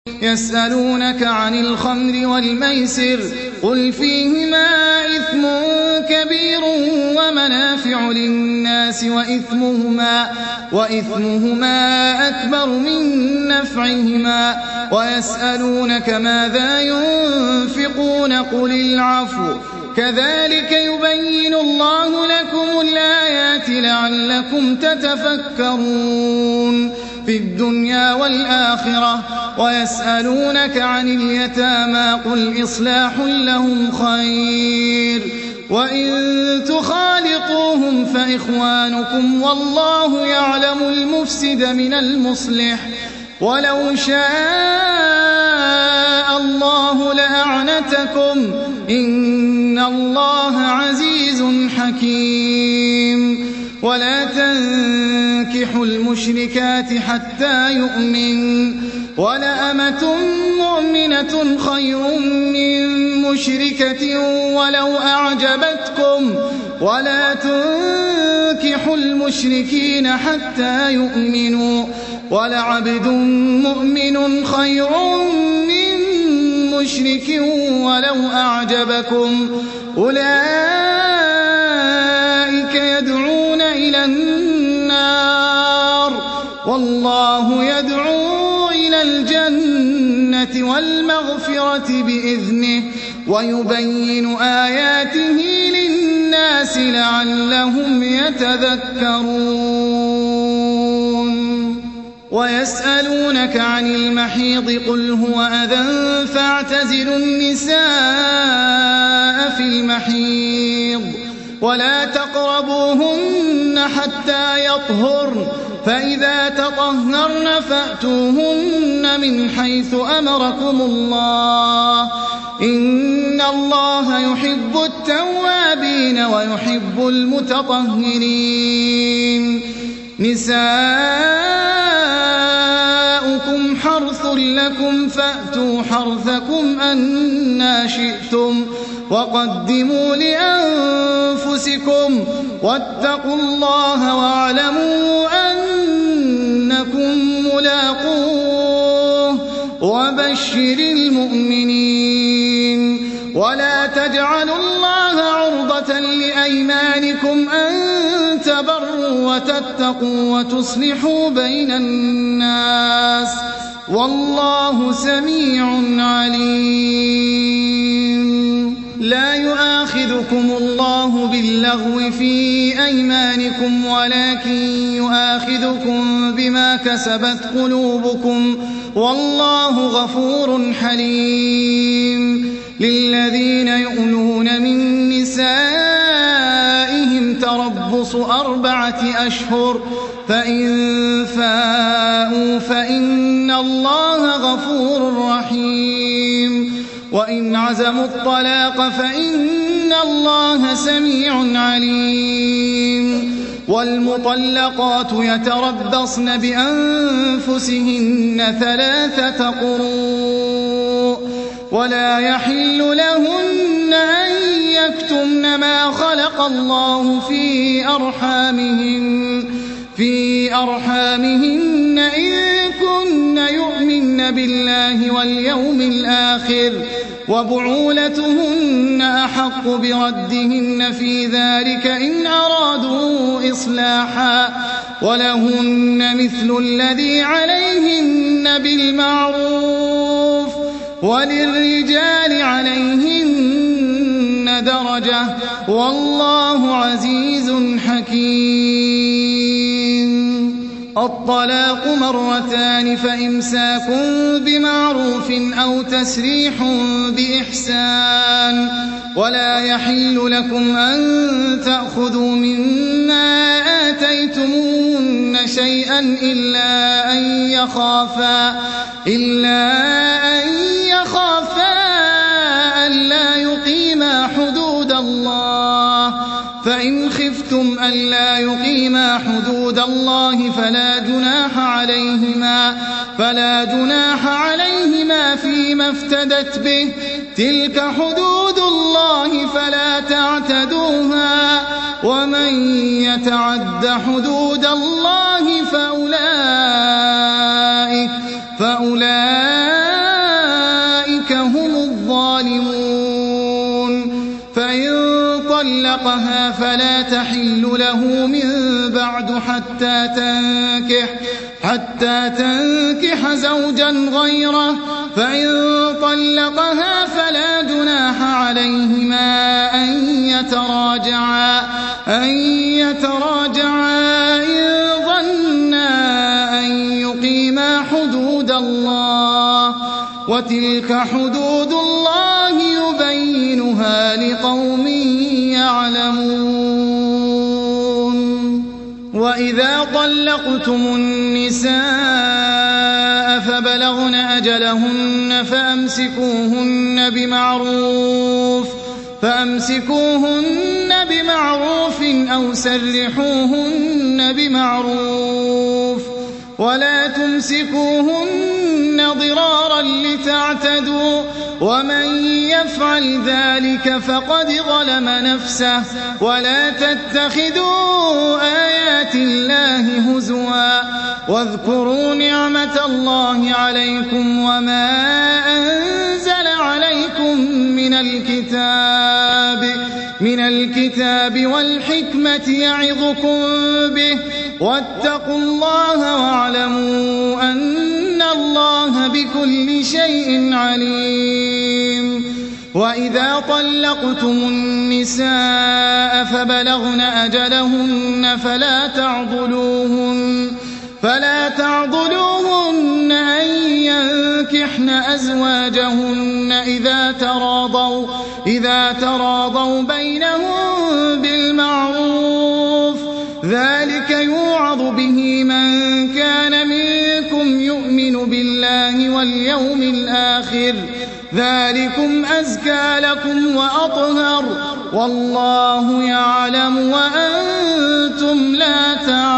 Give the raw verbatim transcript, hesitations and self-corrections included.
يسألونك عن الخمر والميسر قل فيهما إثم كبير ومنافع للناس وإثمهما, وإثمهما أكبر من نفعهما ويسألونك ماذا ينفقون قل العفو كذلك يبين الله لكم الآيات لعلكم تتفكرون في الدنيا والآخرة ويسألونك عن اليتامى قل إصلاح لهم خير وإن تخالطوهم فإخوانكم والله يعلم المفسد من المصلح ولو شاء الله لأعنتكم إن الله عزيز حكيم ولا تنكحوا المشركات حتى يؤمن ولأمة مؤمنة خير من مشركة ولو أعجبتكم ولا تنكحوا المشركين حتى يؤمنوا ولعبد مؤمن خير من مشرك ولو أعجبكم أولئك يدعون إلى النار والله يدعو إلى الجنة والمغفرة بإذنه ويبين آياته للناس لعلهم يتذكرون ويسألونك عن المحيض قل هو أذى فاعتزلوا النساء في المحيض ولا تقربوهن حتى يطهرن فإذا تطهرن فأتوهن من حيث أمركم الله إن الله يحب التوابين ويحب المتطهرين نساؤكم حرث لكم فأتوا حرثكم أنى شئتم وقدموا لأنفسكم واتقوا الله واعلموا أنكم ملاقوه وبشر المؤمنين ولا تجعلوا الله عرضة لأيمانكم أن تبروا وتتقوا وتصلحوا بين الناس والله سميع عليم لا يؤاخذكم الله باللغو في أيمانكم ولكن يؤاخذكم بما كسبت قلوبكم والله غفور حليم للذين يؤلون من نسائهم تربص أربعة أشهر فإن فاءوا فإن الله غفور رحيم وإن عزموا الطلاق فإن الله سميع عليم والمطلقات يتربصن بأنفسهن ثلاثة قروء ولا يحل لهن أن يكتمن ما خلق الله في أرحامهن في أرحامهن إن كن يؤمن بالله واليوم الآخر وبعولتهن أحق بردهن في ذلك إن أرادوا إصلاحا ولهن مثل الذي عليهن بالمعروف وللرجال عليهن درجة والله عزيز حكيم الطلاق مرتان فإمساك بمعروف أو تسريح بإحسان ولا يحل لكم أن تأخذوا مما آتيتمون شيئا إلا أن يخافا إلا أن يخافا ألا يقيما حدود الله فإن خفتم ألا يقيما حدود الله فلا جناح عليهما فلا جناح عليهما فيما افتدت به تلك حدود الله فلا تعتدوها ومن يتعد حدود الله فأولئك فأولئك طلقها فلا تحل له من بعد حتى تنكح حتى تنكح زوجا غيره، فإن طلقها فلا جناح عليهما أن يتراجعا أن يتراجعا إن ظنا أن يقيما حدود الله، وتلك حدود الله يبينها لقوم يعلمون. وإذا طلقتم النساء فبلغن أجلهن فأمسكوهن بمعروف فأمسكوهن بمعروف أو سرحوهن بمعروف، ولا تمسكوهن ضرارا لتعتدوا، ومن يفعل ذلك فقد ظلم نفسه. ولا تتخذوا آيات الله هزوا، واذكروا نعمة الله عليكم وما أنزل عليكم من الكتاب من الكتاب والحكمة يعظكم به، واتقوا الله واعلموا أن الله بكل شيء عليم. وإذا طلقتم النساء فبلغن أجلهن فلا تعضلوهن فلا تعضلوهن أن ينكحن أزواجهن إذا تراضوا إذا تراضوا بينهم بالمعروف، ذلك يوعظ به من كان منكم يؤمن بالله واليوم الآخر، ذلكم أزكى لكم وأطهر، والله يعلم وأنتم لا تعلمون.